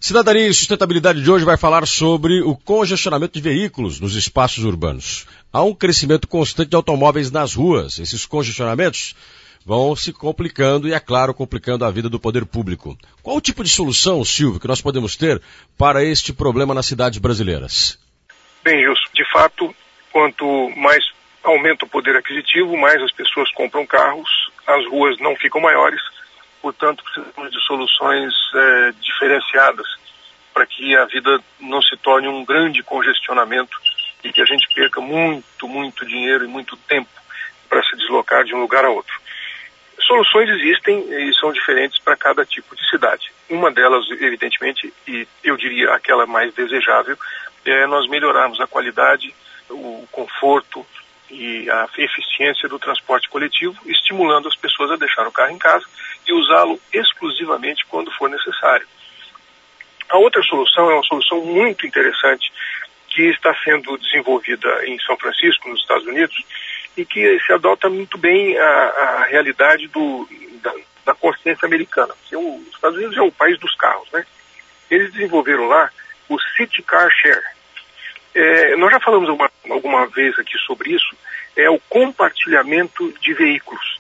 Cidadania e Sustentabilidade de hoje vai falar sobre o congestionamento de veículos nos espaços urbanos. Há um crescimento constante de automóveis nas ruas. Esses congestionamentos vão se complicando e, é claro, complicando a vida do poder público. Qual o tipo de solução, Silvio, que nós podemos ter para este problema nas cidades brasileiras? Bem, Gilson, de fato, quanto mais aumenta o poder aquisitivo, mais as pessoas compram carros, as ruas não ficam maiores. Portanto, precisamos de soluções diferenciadas para que a vida não se torne um grande congestionamento e que a gente perca muito dinheiro e muito tempo para se deslocar de um lugar a outro. Soluções existem e são diferentes para cada tipo de cidade. Uma delas, evidentemente, e eu diria aquela mais desejável, é nós melhorarmos a qualidade, o conforto e a eficiência do transporte coletivo, estimulando as pessoas a deixar o carro em casa e usá-lo exclusivamente quando for necessário. A outra solução é uma solução muito interessante que está sendo desenvolvida em São Francisco, nos Estados Unidos, e que se adota muito bem a realidade da consciência americana. Porque os Estados Unidos é o país dos carros, né? Eles desenvolveram lá o City Car Share. Nós já falamos alguma vez aqui sobre isso, é o compartilhamento de veículos.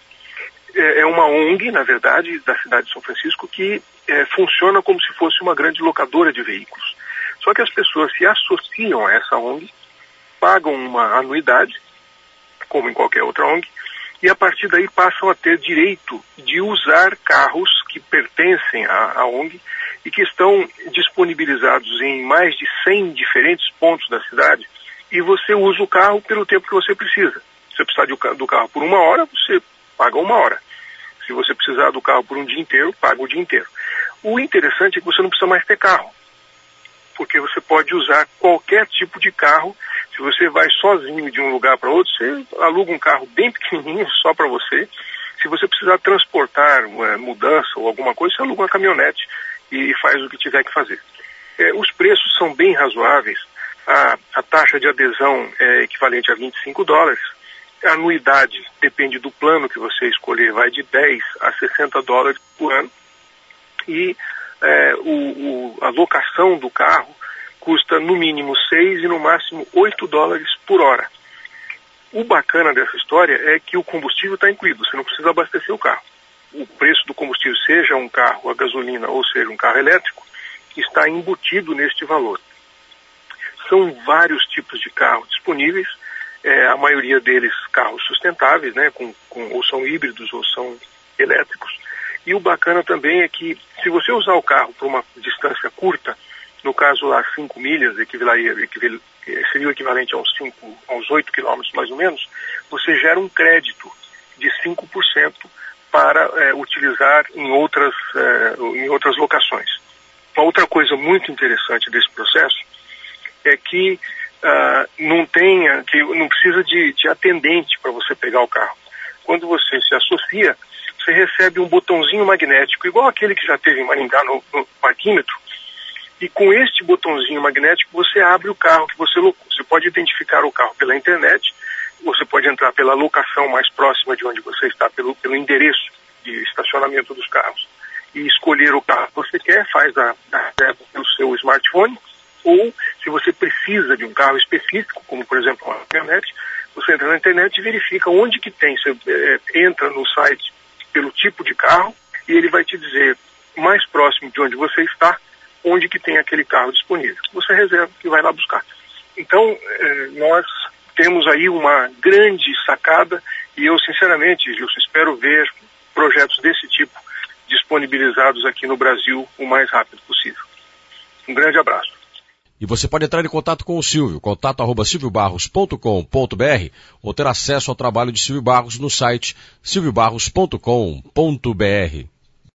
É uma ONG, na verdade, da cidade de São Francisco, que funciona como se fosse uma grande locadora de veículos. Só que as pessoas se associam a essa ONG, pagam uma anuidade, como em qualquer outra ONG, e a partir daí passam a ter direito de usar carros que pertencem à ONG e que estão disponibilizados em mais de 100 diferentes pontos da cidade, e você usa o carro pelo tempo que você precisa. Se você precisar do carro por 1 hora, você paga 1 hora. Se você precisar do carro por um dia inteiro, paga o dia inteiro. O interessante é que você não precisa mais ter carro, porque você pode usar qualquer tipo de carro. Se você vai sozinho de um lugar para outro, você aluga um carro bem pequenininho só para você. Se você precisar transportar mudança ou alguma coisa, você aluga uma caminhonete e faz o que tiver que fazer. Os preços são bem razoáveis. A taxa de adesão é equivalente a $25. A anuidade depende do plano que você escolher, vai de $10 a $60 por ano. E a locação do carro custa no mínimo 6 e no máximo $8 por hora. O bacana dessa história é que o combustível está incluído, você não precisa abastecer o carro. O preço do combustível, seja um carro a gasolina ou seja um carro elétrico, está embutido neste valor. São vários tipos de carro disponíveis, a maioria deles carros sustentáveis, né, ou são híbridos ou são elétricos. E o bacana também é que se você usar o carro por uma distância curta, no caso lá 5 milhas, seria o equivalente aos 8 quilômetros mais ou menos, você gera um crédito de 5% para utilizar em outras locações. Uma outra coisa muito interessante desse processo é que não precisa de atendente para você pegar o carro. Quando você se associa, você recebe um botãozinho magnético, igual aquele que já teve em Maringá no parquímetro, e com este botãozinho magnético você abre o carro que você locou. Você pode identificar o carro pela internet, você pode entrar pela locação mais próxima de onde você está, pelo endereço de estacionamento dos carros, e escolher o carro que você quer, faz a reserva pelo seu smartphone, ou se você precisa de um carro específico, como por exemplo uma caminhonete, você entra na internet e verifica onde que tem. Você entra no site pelo tipo de carro e ele vai te dizer mais próximo de onde você está, onde que tem aquele carro disponível. Você reserva e vai lá buscar. Então, nós temos aí uma grande sacada e eu, sinceramente, Gilson, espero ver projetos desse tipo disponibilizados aqui no Brasil o mais rápido possível. Um grande abraço. E você pode entrar em contato com o Silvio, contato@silviobarros.com.br, ou ter acesso ao trabalho de Silvio Barros no site silviobarros.com.br.